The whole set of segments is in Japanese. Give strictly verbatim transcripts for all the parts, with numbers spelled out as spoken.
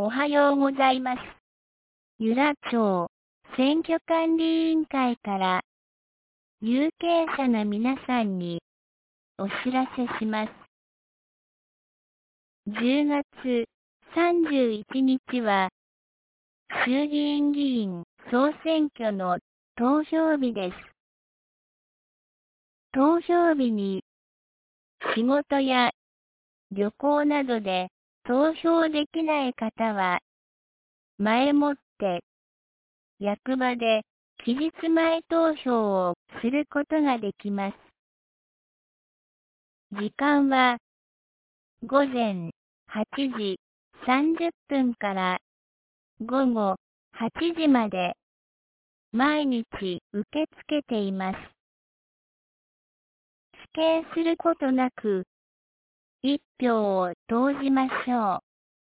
おはようございます。由良町選挙管理委員会から有権者の皆さんにお知らせします。じゅうがつさんじゅういちにちは衆議院議員総選挙の投票日です。投票日に仕事や旅行などで投票できない方は前もって役場で期日前投票をすることができます。時間はごぜんはちじさんじゅっぷんからごごはちじまで毎日受け付けています。指定することなく一票を投じましょう。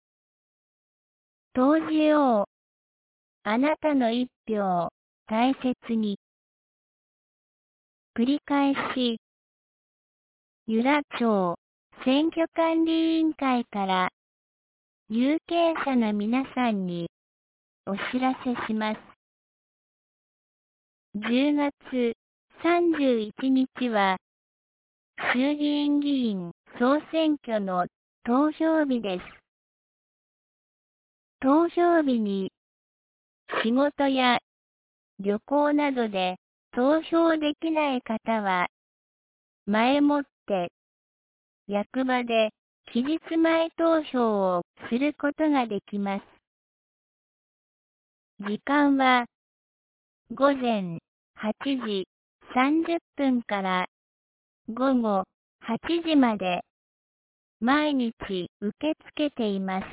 投じよう。あなたの一票を大切に。繰り返し、由良町選挙管理委員会から有権者の皆さんにお知らせします。じゅうがつさんじゅういちにちは衆議院議員総選挙の投票日です。投票日に仕事や旅行などで投票できない方は前もって役場で期日前投票をすることができます。時間はごぜんはちじさんじゅっぷんからごごはちじまで毎日受け付けています。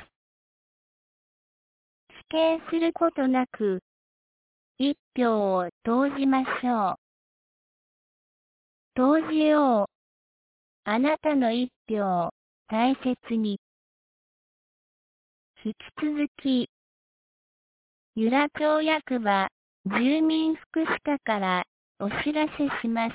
指定することなく一票を投じましょう。投じよう。あなたの一票を大切に。引き続き、由良町役場住民福祉課からお知らせします。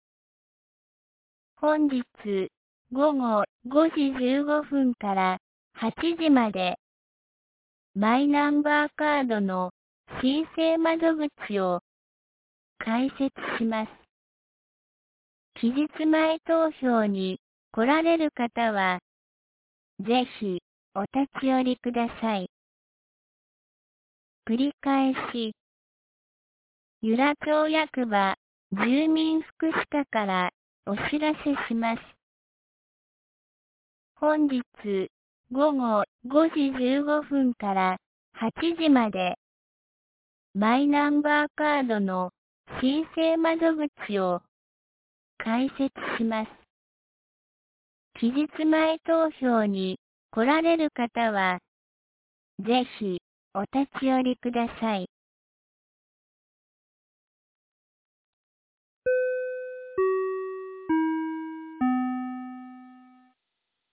本日ごごごじじゅうごふんからはちじまでマイナンバーカードの申請窓口を開設します。期日前投票に来られる方は、ぜひお立ち寄りください。繰り返し、由良町役場住民福祉課からお知らせします。本日ごごごじじゅうごふんからはちじまでマイナンバーカードの申請窓口を開設します。期日前投票に来られる方は、ぜひお立ち寄りください。